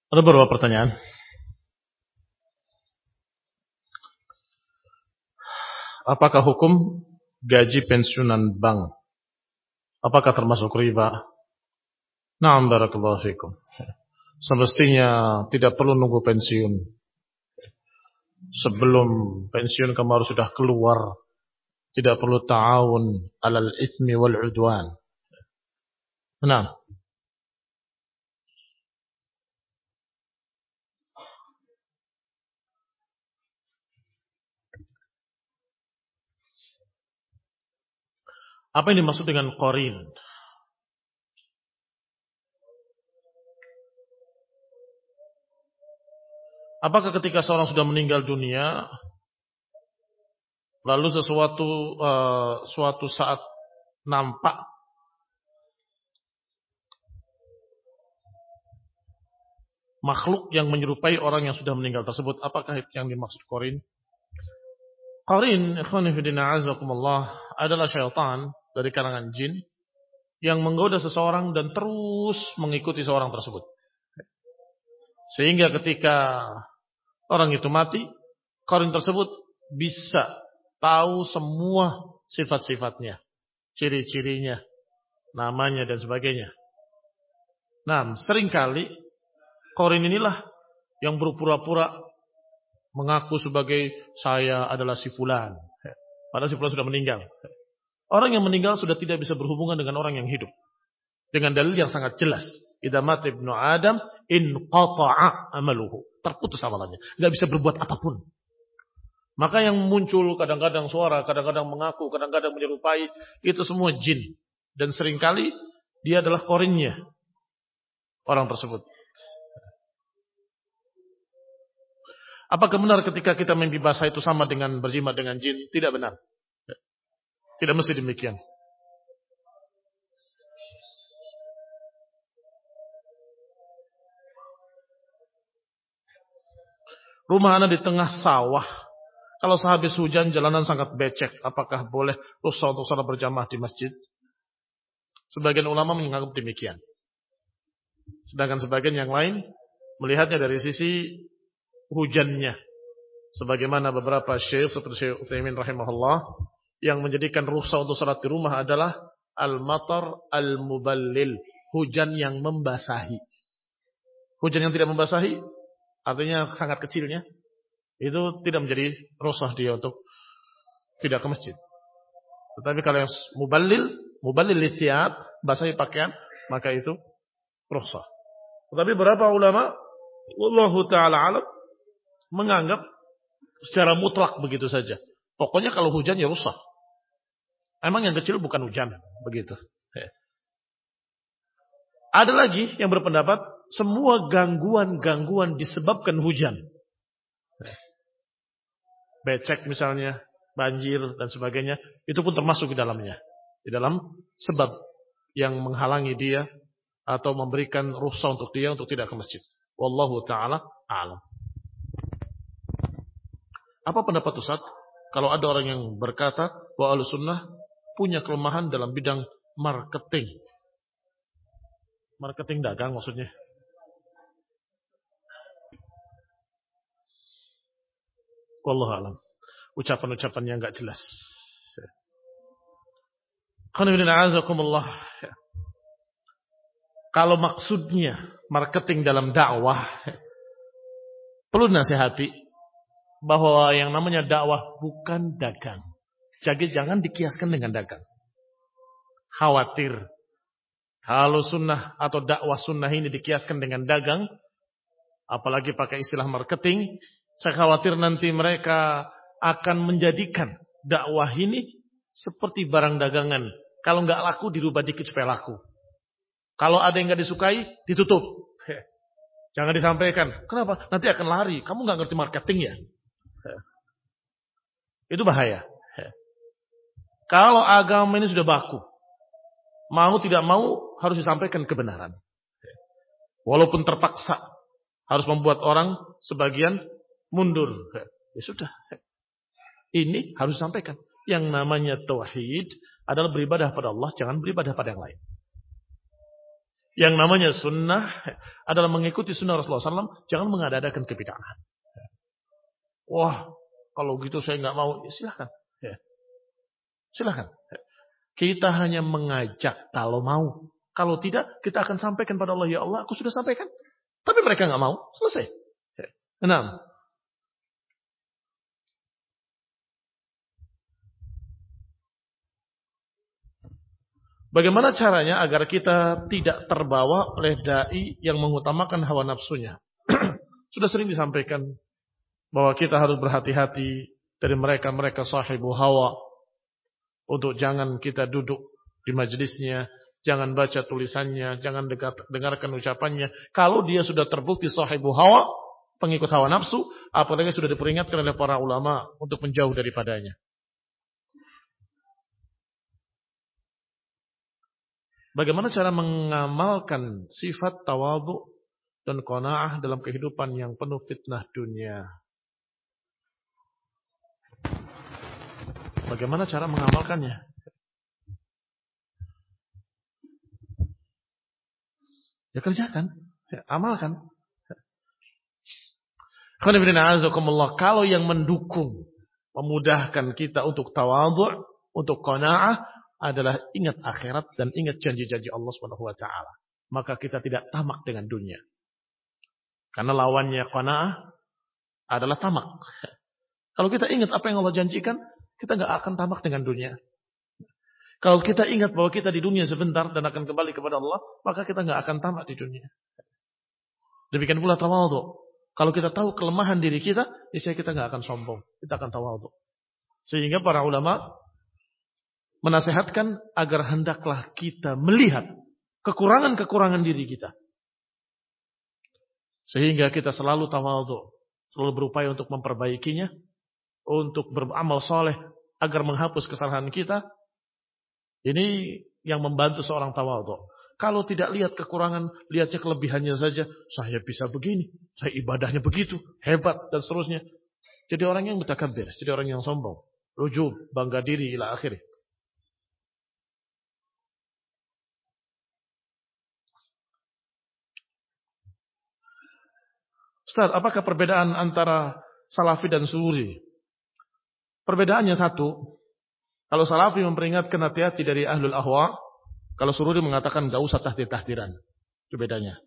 Ada beberapa pertanyaan. Apakah hukum gaji pensiunan bank? Apakah termasuk riba? Na'am barakallahu fikum. Semestinya tidak perlu nunggu pensiun. Sebelum pensiun kamu harus sudah keluar. Tidak perlu ta'awun alal ismi wal udwan. Nah, apa yang dimaksud dengan qarin? Apakah ketika seorang sudah meninggal dunia, lalu suatu saat nampak makhluk yang menyerupai orang yang sudah meninggal tersebut? Apakah itu yang dimaksud qarin? Qarin, ikhwani fillah azakumullah, adalah syaitan dari kalangan jin yang menggoda seseorang dan terus mengikuti seorang tersebut. Sehingga ketika orang itu mati, qarin tersebut bisa tahu semua sifat-sifatnya, ciri-cirinya, namanya dan sebagainya. Nah, seringkali qarin inilah yang berpura-pura mengaku sebagai saya adalah si fulan. Padahal si fulan sudah meninggal. Orang yang meninggal sudah tidak bisa berhubungan dengan orang yang hidup. Dengan dalil yang sangat jelas. Idza mata ibnu Adam inqata'a amaluhu. Terputus amalannya. Tidak bisa berbuat apapun. Maka yang muncul kadang-kadang suara, kadang-kadang mengaku, kadang-kadang menyerupai, itu semua jin. Dan seringkali dia adalah qarinnya orang tersebut. Apakah benar ketika kita mimpi basah itu sama dengan berjimat dengan jin? Tidak benar. Tidak mesti demikian. Rumah Anda di tengah sawah. Kalau sehabis hujan jalanan sangat becek. Apakah boleh rusak untuk salat berjamaah di masjid? Sebagian ulama menganggap demikian. Sedangkan sebagian yang lain melihatnya dari sisi hujannya. Sebagaimana beberapa syekh seperti Syekh Utsaimin rahimahullah yang menjadikan rukhsah untuk salat di rumah adalah al-matar al-muballil, hujan yang membasahi. Hujan yang tidak membasahi artinya sangat kecilnya, itu tidak menjadi rukhsah dia untuk tidak ke masjid. Tetapi kalau yang muballil lithiyab, basahi pakaian, maka itu rukhsah. Tetapi beberapa ulama wallahu taala alam menganggap secara mutlak begitu saja. Pokoknya kalau hujan ya rusak. Emang yang kecil bukan hujan, begitu. Ada lagi yang berpendapat semua gangguan-gangguan disebabkan hujan. Becek misalnya, banjir dan sebagainya, itu pun termasuk di dalamnya. Di dalam sebab yang menghalangi dia atau memberikan rukhsah untuk dia untuk tidak ke masjid. Wallahu taala a'lam. Apa pendapat Ustaz kalau ada orang yang berkata bahwa Ahlussunnah punya kelemahan dalam bidang marketing? Marketing dagang maksudnya. Wallahu a'lam. Ucapan-ucapan yang enggak jelas. Kalau maksudnya marketing dalam dakwah, perlu nasihati bahwa yang namanya dakwah bukan dagang. Jadi jangan dikiaskan dengan dagang. Khawatir kalau sunnah atau dakwah sunnah ini dikiaskan dengan dagang, apalagi pakai istilah marketing, saya khawatir nanti mereka akan menjadikan dakwah ini seperti barang dagangan. Kalau nggak laku dirubah dikit supaya laku. Kalau ada yang nggak disukai ditutup. Jangan disampaikan. Kenapa? Nanti akan lari. Kamu nggak ngerti marketing ya? Itu bahaya. Kalau agama ini sudah baku, mau tidak mau harus disampaikan kebenaran. Walaupun terpaksa harus membuat orang sebagian mundur. Ya sudah. Ini harus disampaikan. Yang namanya tauhid adalah beribadah pada Allah, jangan beribadah pada yang lain. Yang namanya sunnah adalah mengikuti sunnah Rasulullah SAW. Jangan mengada-adakan kebid'ahan. Wah, kalau gitu saya nggak mau. Ya, silahkan. Ya. Silahkan. Kita hanya mengajak kalau mau. Kalau tidak, kita akan sampaikan pada Allah. Ya Allah, aku sudah sampaikan. Tapi mereka nggak mau. Selesai. Ya. Enam. Bagaimana caranya agar kita tidak terbawa oleh dai yang mengutamakan hawa nafsunya? Sudah sering disampaikan bahwa kita harus berhati-hati dari mereka-mereka sahibu hawa, untuk jangan kita duduk di majelisnya, jangan baca tulisannya, jangan dengarkan ucapannya. Kalau dia sudah terbukti sahibu hawa, pengikut hawa nafsu, apalagi sudah diperingatkan oleh para ulama untuk menjauh daripadanya. Bagaimana cara mengamalkan sifat tawadhu dan qanaah dalam kehidupan yang penuh fitnah dunia? Bagaimana cara mengamalkannya? Ya kerjakan, ya, amalkan. Kalau yang mendukung, memudahkan kita untuk tawadhu, untuk qanaah adalah ingat akhirat dan ingat janji-janji Allah Subhanahu wa taala. Maka kita tidak tamak dengan dunia. Karena lawannya qanaah adalah tamak. Kalau kita ingat apa yang Allah janjikan, kita nggak akan tamak dengan dunia. Kalau kita ingat bahwa kita di dunia sebentar dan akan kembali kepada Allah, maka kita nggak akan tamak di dunia. Demikian pula tawadhu. Kalau kita tahu kelemahan diri kita, niscaya kita nggak akan sombong. Kita akan tawadhu. Sehingga para ulama menasihatkan agar hendaklah kita melihat kekurangan-kekurangan diri kita. Sehingga kita selalu tawadhu, selalu berupaya untuk memperbaikinya, untuk beramal soleh agar menghapus kesalahan kita. Ini yang membantu seorang tawadhu. Kalau tidak lihat kekurangan, lihatnya kelebihannya saja. Saya bisa begini, saya ibadahnya begitu, hebat dan seterusnya. Jadi orang yang mutakabbir, jadi orang yang sombong, ujub, bangga diri ila akhirnya. Ustaz, apakah perbedaan antara salafi dan sururi? Perbedaannya satu. Kalau salafi memperingatkan hati-hati dari ahlul ahwa, kalau sururi mengatakan gak usah tahdir-tahdiran. Itu bedanya.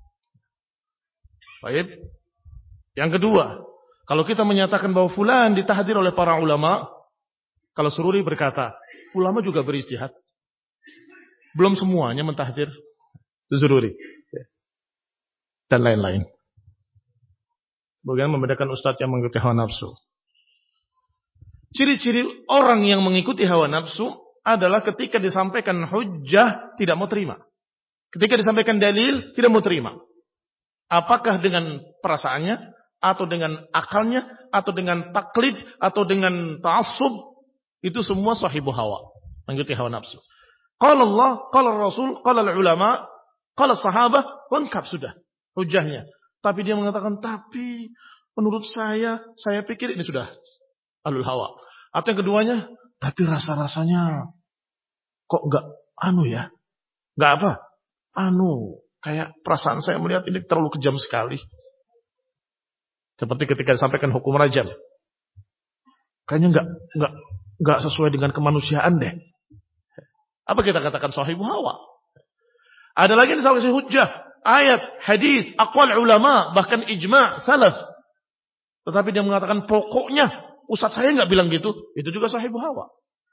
Baik. Yang kedua, kalau kita menyatakan bahwa fulan ditahdir oleh para ulama, kalau sururi berkata, ulama juga beristihad. Belum semuanya mentahdir. Itu sururi. Dan lain-lain. Bagaimana membedakan ustadz yang mengikuti hawa nafsu? Ciri-ciri orang yang mengikuti hawa nafsu adalah ketika disampaikan hujjah tidak mau terima. Ketika disampaikan dalil tidak mau terima. Apakah dengan perasaannya, atau dengan akalnya, atau dengan taklid, atau dengan ta'assub, itu semua sahibu hawa, mengikuti hawa nafsu. Qala Allah, qala Rasul, qala ulama, qala sahabah, lengkap sudah hujjahnya. Tapi dia mengatakan, tapi menurut saya pikir ini sudah ahlul hawa. Atau yang keduanya, tapi rasa-rasanya kok enggak ya? Enggak apa? Kayak perasaan saya melihat ini terlalu kejam sekali. Seperti ketika disampaikan hukum rajam. Kayaknya enggak sesuai dengan kemanusiaan deh. Apa kita katakan sahibu hawa? Ada lagi yang disalahi hujjah, ayat, hadis, aqwal ulama, bahkan ijma' salaf. Tetapi dia mengatakan pokoknya ustaz saya enggak bilang gitu, itu juga sahibu hawa.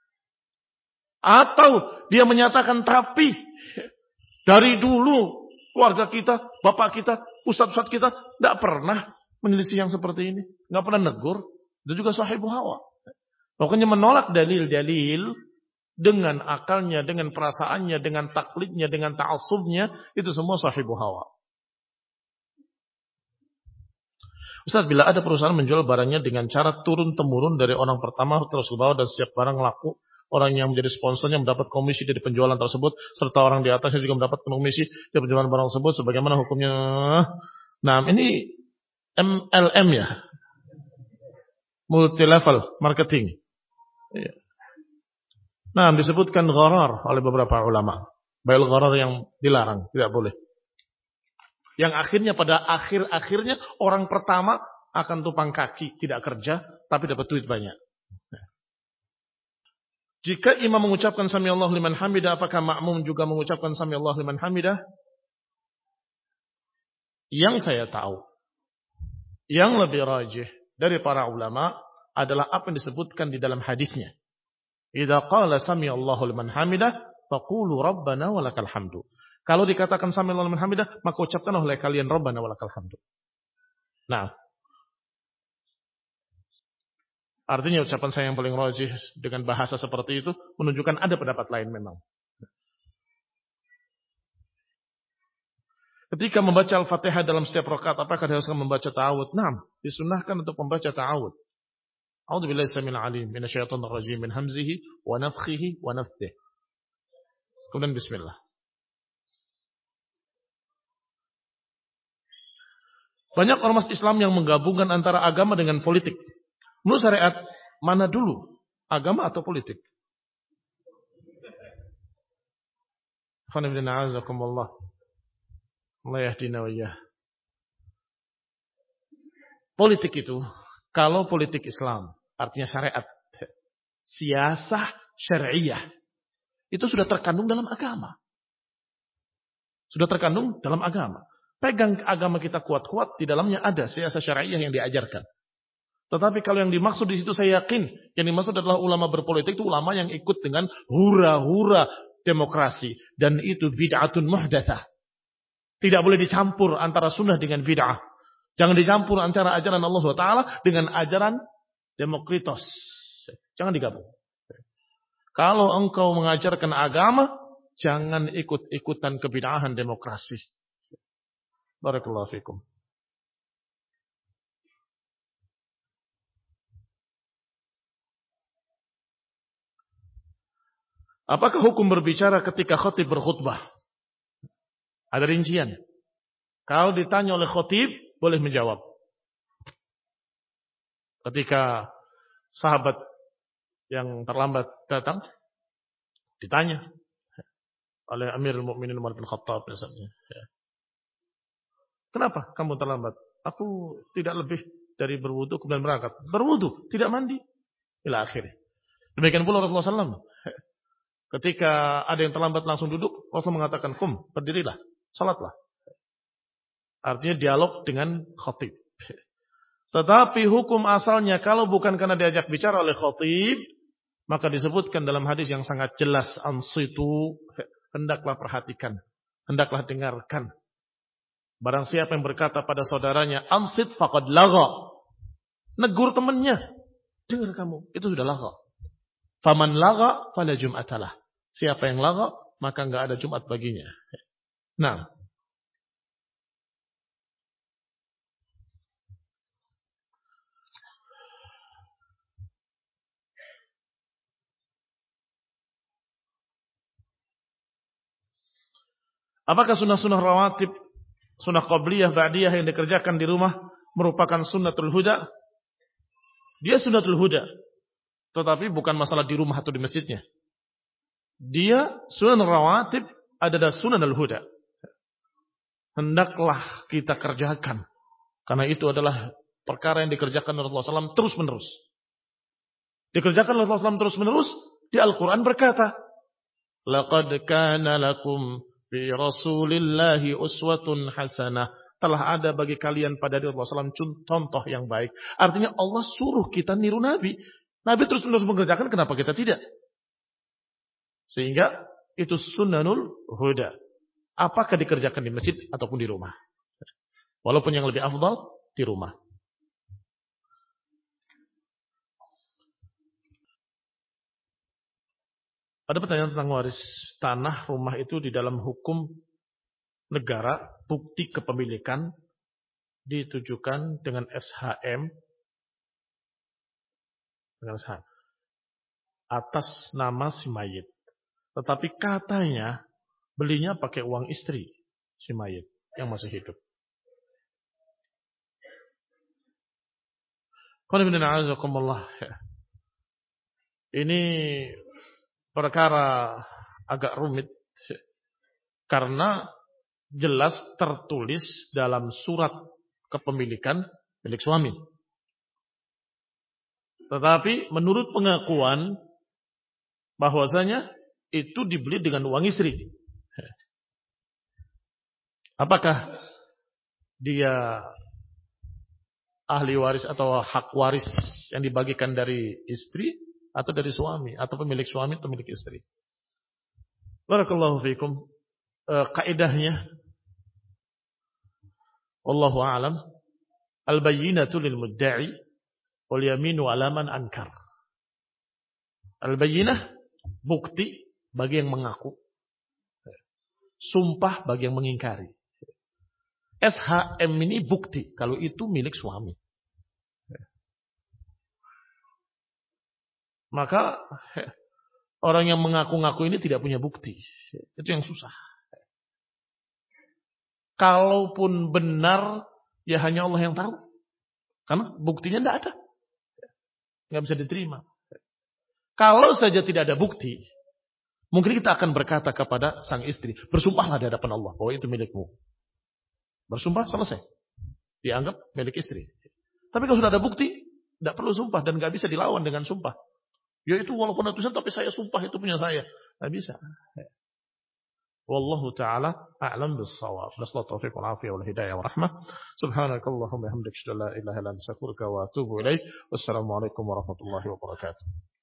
Atau dia menyatakan tapi dari dulu keluarga kita, bapak kita, ustaz-ustaz kita enggak pernah menyelisih yang seperti ini, enggak pernah negur, itu juga sahibu hawa. Pokoknya menolak dalil-dalil dengan akalnya, dengan perasaannya, dengan taklidnya, dengan ta'assubnya, itu semua sahibu hawa. Ustaz, bila ada perusahaan menjual barangnya dengan cara turun-temurun dari orang pertama terus ke bawah dan setiap barang laku, orang yang menjadi sponsornya mendapat komisi dari penjualan tersebut, serta orang di atasnya juga mendapat komisi dari penjualan barang tersebut, sebagaimana hukumnya? Nah, ini MLM ya, multi level marketing. Nah, disebutkan gharar oleh beberapa ulama. Bai'ul gharar yang dilarang, tidak boleh. Yang akhirnya pada akhir-akhirnya orang pertama akan tumpang kaki, tidak kerja, tapi dapat duit banyak. Jika imam mengucapkan sami Allahu liman hamidah, apakah makmum juga mengucapkan sami Allahu liman hamidah? Yang saya tahu, yang lebih rajih dari para ulama adalah apa yang disebutkan di dalam hadisnya. Idza qala sami Allahu liman hamidah, faqulu rabbana walakal hamdu. Kalau dikatakan sami Allahu liman hamidah, maka ucapkanlah oleh kalian rabbana walakal hamdu. Nah, artinya ucapan saya yang paling rajih dengan bahasa seperti itu menunjukkan ada pendapat lain memang. Ketika membaca Al-Fatihah dalam setiap rakaat, apakah harus membaca ta'awudz? Naam, disunnahkan untuk membaca ta'awudz. A'udzubillahi samil alim minasyaitonir rajim min hamzihi wa nafthihi wa nafthihi. Kemudian bismillah. Banyak ormas Islam yang menggabungkan antara agama dengan politik. Menurut syariat, mana dulu? Agama atau politik? Allah yahdina wa iyyah. Politik itu, kalau politik Islam, artinya syariat, siasah syariah, itu sudah terkandung dalam agama. Sudah terkandung dalam agama. Pegang agama kita kuat-kuat, di dalamnya ada siasah syariah yang diajarkan. Tetapi kalau yang dimaksud di situ saya yakin, yang dimaksud adalah ulama berpolitik itu ulama yang ikut dengan hura-hura demokrasi. Dan itu bid'atun muhdatsah. Tidak boleh dicampur antara sunnah dengan bid'ah. Jangan dicampur antara ajaran Allah SWT dengan ajaran Demokritos. Jangan digabung. Kalau engkau mengajarkan agama, jangan ikut-ikutan kebid'ahan demokrasi. Barakallahu fikum. Apakah hukum berbicara ketika khatib berkhutbah? Ada rincian. Kalau ditanya oleh khatib, boleh menjawab. Ketika sahabat yang terlambat datang, ditanya oleh Amirul Mukminin Umar bin Khattab misalnya. Kenapa kamu terlambat? Aku tidak lebih dari berwudu kemudian berangkat. Berwudu, tidak mandi. Ila akhirnya. Demikian pula Rasulullah SAW. Ketika ada yang terlambat langsung duduk, Rasulullah mengatakan, kum, berdirilah, salatlah. Artinya dialog dengan khatib. Tetapi hukum asalnya kalau bukan karena diajak bicara oleh khatib, maka disebutkan dalam hadis yang sangat jelas, ansitu, hendaklah perhatikan, hendaklah dengarkan. Barang siapa yang berkata pada saudaranya, ansit faqad lagha. Negur temannya. Dengar kamu, itu sudah lagha. Faman lagha fala jum'atalah. Siapa yang lagha, maka enggak ada Jumat baginya. Nah. Apakah sunnah-sunnah rawatib, sunnah qabliyah, ba'diyah yang dikerjakan di rumah merupakan sunnatul huda? Dia sunnatul huda. Tetapi bukan masalah di rumah atau di masjidnya. Dia sunnah rawatib adalah sunnahul huda. Hendaklah kita kerjakan. Karena itu adalah perkara yang dikerjakan Rasulullah SAW terus menerus. Dikerjakan Rasulullah SAW terus menerus. Di Al-Quran berkata, laqad kana lakum fi rasulillahi uswatun hasanah. Telah ada bagi kalian pada Rasulullah SAW contoh yang baik. Artinya Allah suruh kita niru Nabi. Nabi terus menerus mengerjakan, kenapa kita tidak? Sehingga itu sunnanul huda. Apakah dikerjakan di masjid ataupun di rumah? Walaupun yang lebih afdal di rumah. Ada pertanyaan tentang waris tanah rumah itu di dalam hukum negara, bukti kepemilikan ditujukan dengan SHM atas nama si mayit. Tetapi katanya belinya pakai uang istri si mayit yang masih hidup. Ini perkara agak rumit Karena jelas tertulis dalam surat kepemilikan milik suami. Tetapi menurut pengakuan bahwasanya itu dibeli dengan uang istri. Apakah dia ahli waris atau hak waris yang dibagikan dari istri atau dari suami atau pemilik suami atau pemilik istri? Barakallahu fiikum. Kaidahnya wallahu a'lam, al-bayyinatu lil mudda'i wal yaminu 'ala man ankar. Al-bayyinah bukti bagi yang mengaku, sumpah bagi yang mengingkari. SHM ini bukti kalau itu milik suami. Maka orang yang mengaku-ngaku ini tidak punya bukti. Itu yang susah. Kalaupun benar, ya hanya Allah yang tahu. Karena buktinya tidak ada. Nggak bisa diterima. Kalau saja tidak ada bukti, mungkin kita akan berkata kepada sang istri, bersumpahlah di hadapan Allah bahwa itu milikmu. Bersumpah, selesai. Dianggap milik istri. Tapi kalau sudah ada bukti, tidak perlu sumpah dan nggak bisa dilawan dengan sumpah. Ya itu walaupun itu tapi saya sumpah itu punya saya. Nggak bisa. Wallahu ta'ala a'lam bis-shawab. Nasallahu taufiq wal afiyah wal hidayah wa rahmah. Subhanakallahumma hamdaka, la ilaha illa anta, astaghfiruka wa atubu ilaik. Wassalamualaikum warahmatullahi wabarakatuh.